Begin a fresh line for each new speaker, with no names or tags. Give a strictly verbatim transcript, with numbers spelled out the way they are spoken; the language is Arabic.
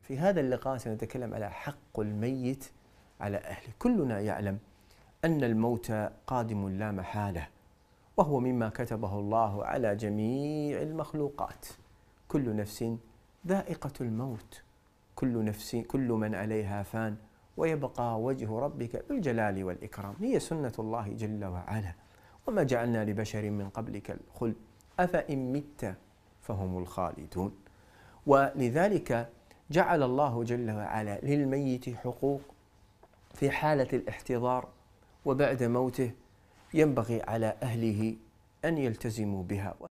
في هذا اللقاء سنتكلم على حق الميت على أهله. كلنا يعلم أن الموت قادم لا محالة، وهو مما كتبه الله على جميع المخلوقات. كل نفس ذائقة الموت، كل نفس كل من عليها فان، ويبقى وجه ربك ذو الجلال والإكرام. هي سنة الله جل وعلا، وما جعلنا لبشر من قبلك الخلد أفإن مت فهم الخالدون. ولذلك جعل الله جل وعلا للميت حقوق في حالة الاحتضار وبعد موته، ينبغي على أهله أن يلتزموا بها.